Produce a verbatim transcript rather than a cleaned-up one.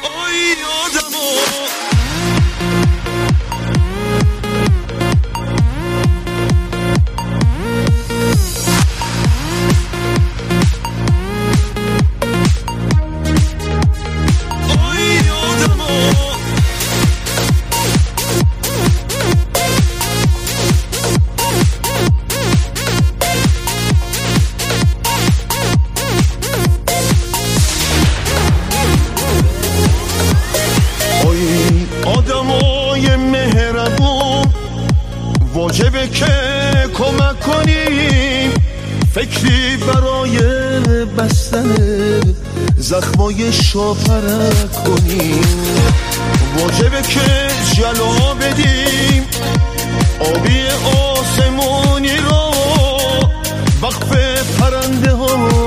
آی آدمو آدمای مهربون واجبه که کمک کنیم، فکری برای بستن زخمای شاپرک کنیم، واجبه که جلا بدیم آبی آسمونی رو وقف پرنده ها